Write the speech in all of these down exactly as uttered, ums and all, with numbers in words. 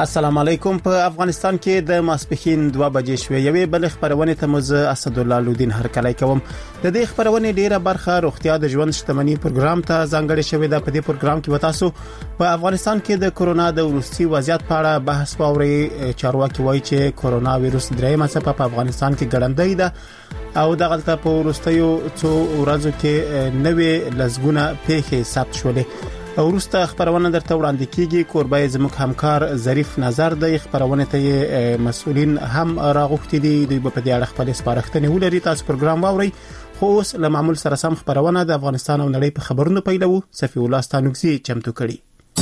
السلام علیکم. په افغانستان کې د ماسپښین دوه بجې شوې. یوې بل خبرونه ته مزه اسدالله لودین هرکلی کوم. د دې خبرونه ډیره برخه روغتیا د ژوند شتمنۍ پروګرام ته ځانګړې شوې ده. په دې پروګرام کې وتاسو په افغانستان کې د کورونا د وروستي وضعیت په اړه بحث واوري. چارواکي وایي چې کورونا وایروس درېمه څپه په افغانستان کې ګړندۍ ده او د غلطه په وروستیو څو ورځو کې نوې لزګونه پیښې ثبت شولې. ورسته خبرونه درته وړاندې کیږي. کوربای زموږ همکار ظریف نظر د خبرونه ته مسؤلین هم راغوښتي دي. دوی په دې اړه خپل سپارښتنې ولري. تاسو پروګرام واورئ. خو اوس له معمول سره سم خبرونه د افغانستان او نړۍ په خبرونو پیلو. صفی الله ستانوکسي چمتو کړي.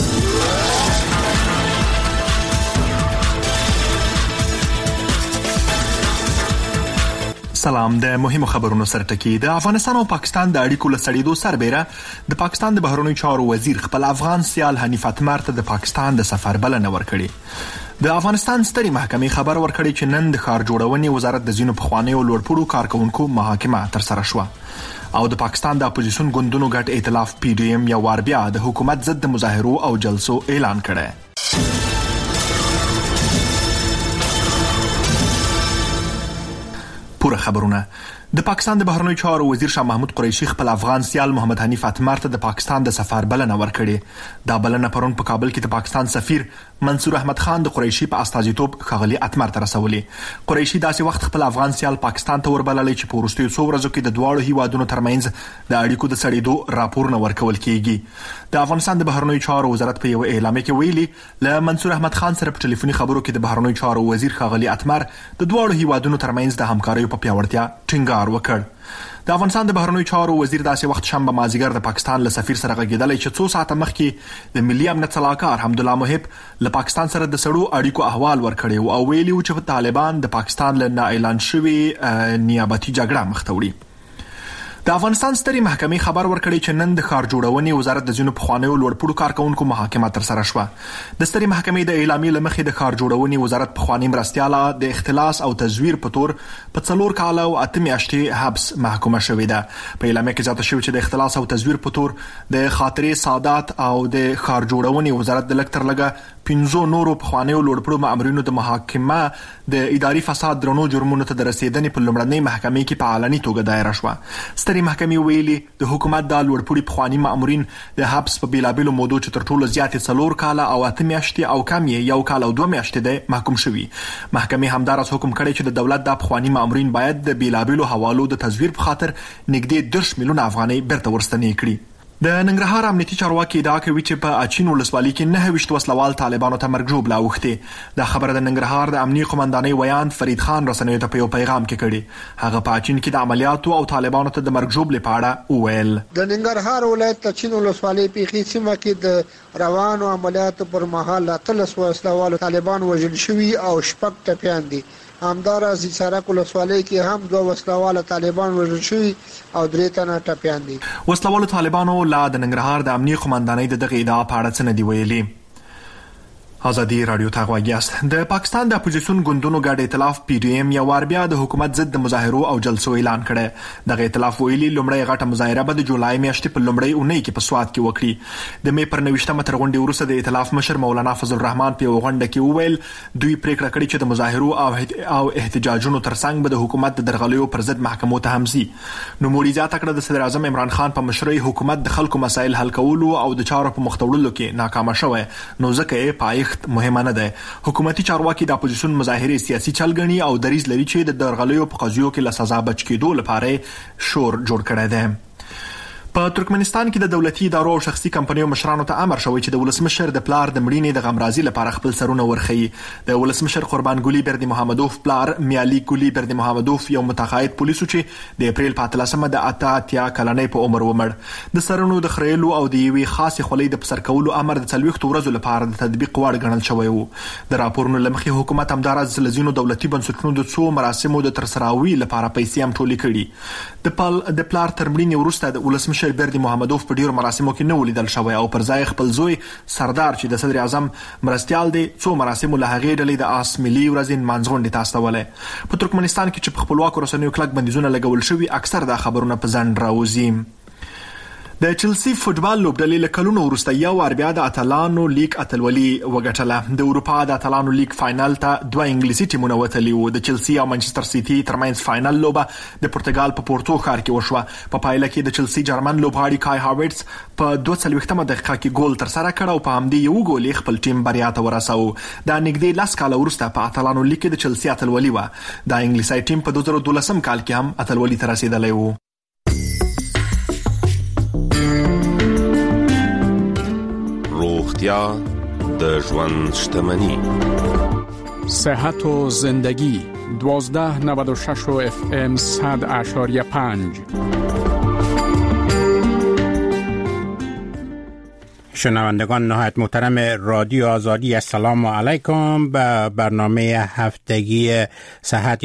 سلام. د مهمو خبرونو سره ټکی. د افغانستان او پاکستان د اړیکو لسړېدو سربېره د پاکستان د بهرنیو چارو وزیر خپل افغان سیال حنیف اتمر ته د پاکستان د سفر بلنه ورکړې. د افغانستان ستري محکمې خبر ورکړی چې نن د ښار جوړونې وزارت د ځینو پخوانیو لوړپوړو کارکونکو محاکمه ترسره شوه او د پاکستان د اپوزیشن ګوندونو ګډ ائتلاف پی ډی ایم یو وار بیا د حکومت ضد مظاهرو او جلسو اعلان کړی. پوره خبرونه. د پاکستان د بهرنیو چارو وزیر شاه محمود قریشي خپل افغان سیال محمد حنیف اتمر ته د پاکستان د سفر بلنه ورکړې. دا بلنه پرون په کابل کې د پاکستان سفیر منصور احمد خان د قریشي په استازیتوب ښاغلي اتمر ته رسولې. قریشي داسې وخت خپل افغان سیال پاکستان ته وربللې چې په وروستیو څو ورځو کې د دواړو هیوادونو ترمنځ د اړیکو د سړېدو راپورونه ورکول کیږي. د افغانستان د بهرنیو چارو وزارت په یو اعلامیه کې ویلي له منصور احمد خان سره په ټلیفوني خبرو کې د بهرنیو چارو وزیر ښاغلي اتمر د دواړو هیوادونو ترمنځ د همکاریو په پیاوړتیا ټینګار وکړ. د افغانستان د بهرنیو چارو وزیر داسې وخت شنبه مازیګر د پاکستان له سفیر سره غږیدلی چې څو ساعته مخکې د ملي امنیت صلاحکار حمدالله محب له پاکستان سره د سړو اړیکو احوال ورکړی او ویلي و چې طالبان د پاکستان له نااعلان شوي نیابتي جګړه مخ ته وړي. د افغانستان ستري محکمې خبر ورکړی چې نن د ښار جوړونې وزارت د ځینو پخوانیو لوړپوړو کارکونکو محاکمه ترسره شوه. د ستري محکمې د اعلامیې له مخې د ښار جوړونې وزارت پخوانی مرستیاله د اختلاس او تزویر په تور په څلور کاله او اته میاشتې حبس محکومه شوې ده. په اعلامیه کې زیاته شوې چې د اختلاس او تزویر په تور د خاطرې سادات او د ښار جوړونې وزارت د لږ تر لږه پنځو نورو پخوانیو لوړپوړو مامورینو د محاکمه د اداري فساد درنو جرمونو ته د رسیدنې په لومړنۍ محکمې کې په علني توګه دایره شوه. ستري محکمې ویلي د حکومت د لوړپوړي پخواني مامورین د حبس په بیلابیلو مودو چې تر ټولو زیاتې څلور کاله او اته میاشتې او کم یې یو کال او دوه میاشتې دی محکوم شوي. محکمې همداراز حکم کړی چې د دولت د پخواني مامورین باید د بیلابیلو حوالو د تزویر په خاطر نږدې دېرش میلیونه افغانۍ بیرته ورستنې کړي. د ننګرهار امنیتي چارواکي ادعا کوي چې په اچین ولسوالۍ کې نهه ویشت وسلوال طالبانو ته مرګ ژوبله اوښتې. دا خبره د ننګرهار د امنیي قومندانۍ ویان فرید خان رسنیو ته په یو پیغام کې کړي. هغه په اچین کې د عملیاتو او طالبانو ته د مرګ ژوبلې په اړه وویل. د ننګرهار ولایت اچین ولسوالۍ پیښې سیمه کې د روانو عملیاتو پر مهال اتلس وسلوال طالبان وژل شوي او شپږ ټپیان دي. همداراز سرک ولسوالۍ کې هم دوه وسلوال طالبان وژل شوي او درې تنه ټپیان دي. وسلوال طالبانو لا د ننګرهار د امنیي قومندانۍ د دغه ادعا په اړه څه نه دي ویلي. ازادي رادیو ته غواګیاست. د پاکستان د اپوزیشن ګوندونو ګډ ائتلاف پی ډی ایم یو وار بیا د حکومت ضد مظاهرو او جلسو اعلان کړی. دغه ائتلاف ویلي لومړی غټه مظاهره به د جولای میاشتې په لومړۍ اونۍ کې په سوات کې وکړي. د مې پر نوښتمه تر غونډې وروسته د ائتلاف مشر مولانا فضل الرحمن په غونډه کې وویل دوی پریکړه کړې چې د مظاهرو او او احتجاجونو ترڅنګ به د حکومت د درغلیو پر ضد محکمو ته همزي. نو موري زیاته کړه د صدر اعظم عمران خان په مشرۍ حکومت د خلکو مسایل حل کولو او د چارو په مختوړلو کې ناکام شوی. نو ځکه یې پایښت مهمه نه ده. حکومتي چارواکي د اپوزیشن مظاهره سیاسي چلګنی او دریز لري چې د درغلیو په قضیو کې له سزا بچ کېدو لپاره شور جوړ کړی دی. په ترکمنستان کې د دولتي ادارو او شخصي کمپنیو مشرانو ته امر شوی چې د ولسمشر د پلار د مړینې د غمرازي لپاره خپل سرونه ورخي. د ولسمشر قربان ګولي بردي محمدوف پلار میالي ګولي بردي محمدوف یو متقاعد پولیسو چې د اپریل په اتلسمه د اته اتیا کلنۍ په عمر ومړ. د سرونو د خریلو او د یوې خاصې خولۍ د پسر کولو امر د څلوېښتو ورځو لپاره د تطبیق وړ ګڼل شوی و. د راپورونو له مخې حکومت همداراز لزینو دولتي بنسټونو د څو مراسمو د ترسراوي لپاره پیسې هم ټولې کړي. د پل د پلار تر مړینې وروسته د ولسمشر بردي محمدوف په ډیرو مراسمو کې نه ولیدل شوی او پر ځای خپل زوی سردار چې د صدر اعظم مرستيال دی څو مراسمو له هغې ډلې د آس ملي ورځې منځغونډې ته استولې. په ترکمنستان کې چې په خپلواکو رسنیو کلک بندیزونه لګول شوي اکثر دا خبرونه په ځنډ راوځي. د چلسی فوتبال لوبډلې له کلونو وروسته یو وار بیا د اتلانو لیگ اتلولي وګټله. د اروپا د اتلانو لیگ فائنل ته دوه انګلیسي ټیمونه وتلي وو. د چلسی او منچستر سیټي ترمنځ فائنل لوبه د پرتګال په پورتو ښار کې وشوه. په پایله کې د چلسی جرمن لوبغاړي کای هاورټس په دوه څلوېښتمه دقیقه کې ګول تر سره کړ او په همدې یو ګول خپل ټیم بریا ته ورساو. دا نږدې لاس کال وروسته په اتلانو لیگ کې د چلسی اتلولي و. دا انګلیسي ټیم په دوه زره دولسم کال کې هم اتلولي ته رسیدلی و. روغتیا د ژوند شتمنی. صحت و زندگی دوازده نود و شش و اف ام صد اشاریه پنج. شنوندگان نهایت محترم رادیو آزادی، السلام علیکم. به برنامه هفتگی صحت